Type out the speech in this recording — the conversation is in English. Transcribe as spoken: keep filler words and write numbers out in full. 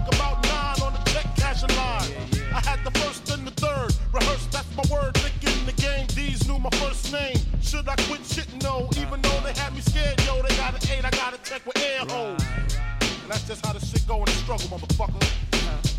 work about nine on the check cashing line. I had the first and the third. Rehearsed, that's my word. Thinking the game, D's knew my first name. Should I quit shit? No. Even though they had me scared, yo, they got an eight. I got a check with air holes. And that's just how the shit go in the struggle, motherfucker.